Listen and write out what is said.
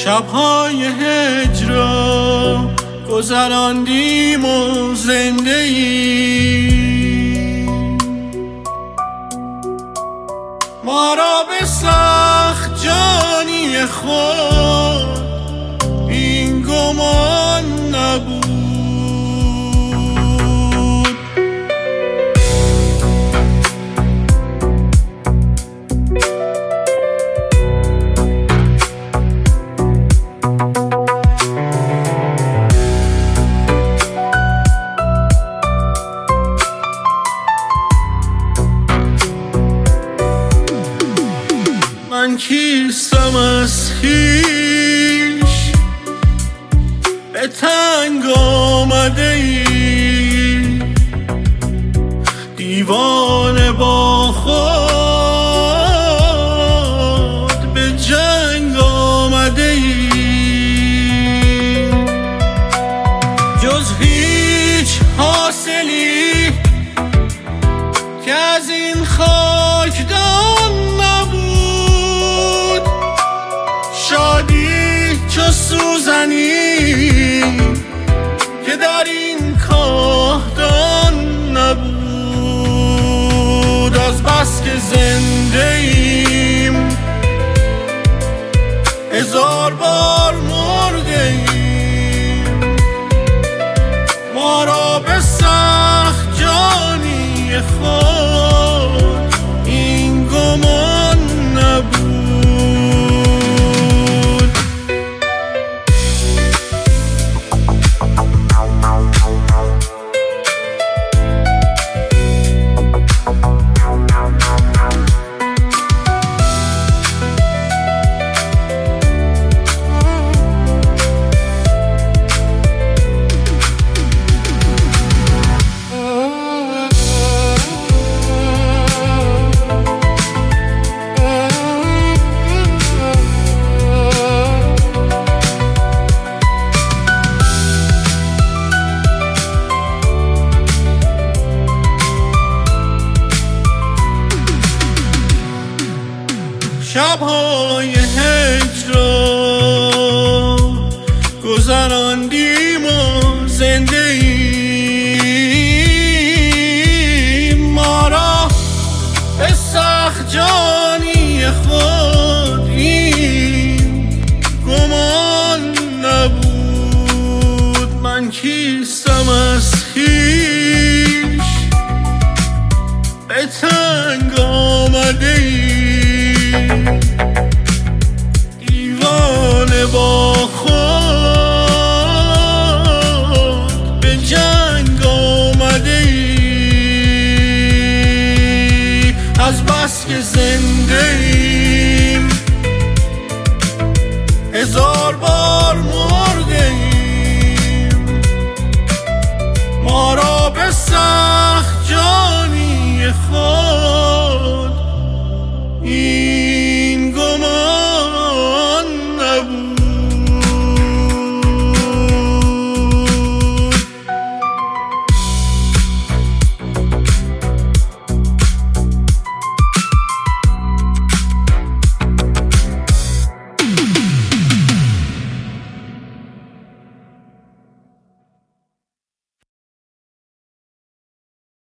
شب‌های هجر گذراندیم و زنده ایم، ما را به سخت جانی خود این گمان نبود. من کیستم از خویش به تنگ آمده ای، دیوانه با خود به جنگ آمده ای، جز هیچ حاصلی که از این خاکدان نبود، شادی چو سوزنی که در این کاهدان نبود. از بس که زنده ایم هزار بار مرده ایم، ما را به سخت جانی خود این گمان نبود. شب‌های هجر گذراندیم و زنده ایم، ما را به سخت جانی خود این گمان نبود. من کیستم از خویش به تنگ آمده ای، دیوانه با خود به جنگ آمده ای، از بس که زنده ایم هزار بار